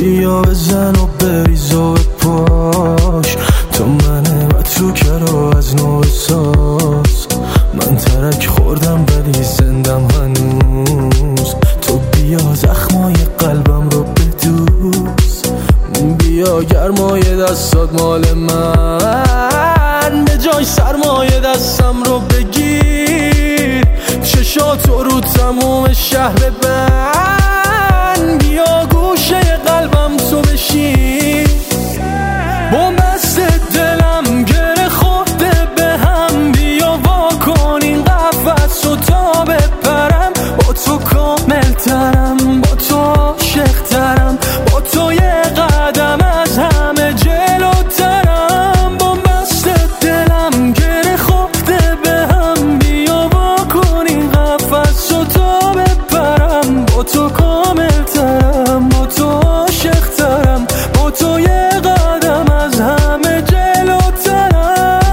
بیا بزن و بریز و بپاش، تو منه و تو کرو از نو بساز. من ترک خوردم ولی زندم هنوز، تو بیا زخمای قلبم رو بدوز. بیا گرمای دستات مال من، به جای سرمایه دستم رو بگیر. چشاتو رو تموم شهر بند، بیا گوشه قلبم تو بشین. بومبست دلم گره خورده به هم، بیا وا کن این قفس و تا بپرم. با تو کامل ترم، با تو عاشق ترم، با تو یه قدم از همه جلوترم. بومبست دلم گره خورده به هم، بیا وا کن این قفس و تا بپرم. با تو کامل ترم، با تو عاشق ترم، با تو یه قدم از همه جلوترم.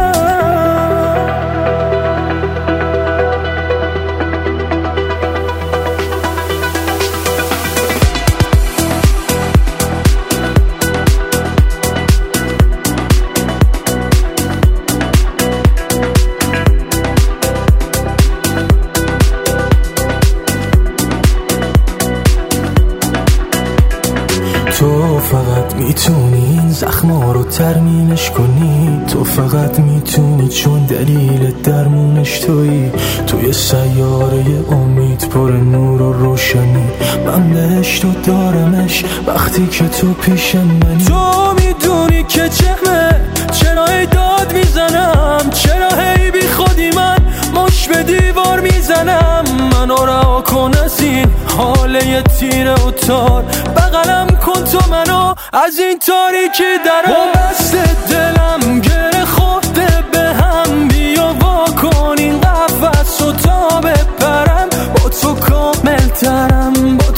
تو فقط میتونی این زخما رو ترمینش کنی، تو فقط میتونی چون دلیل درمونش تویی. توی سیاره امید پر نور و روشنی، من بهشت و دارمش وقتی که تو پیش منی. تو میدونی که چهمه چرا هی داد میزنم، چرا هی بی خودی من مش به دیوار میزنم. منو رها کن از این حاله تیره و تار، بغلم کن تو منو از این تاریکی درم. بومبست دلم گره خورده به هم، بیا وا کن این قفس و تا بپرم. با تو کامل ترم، با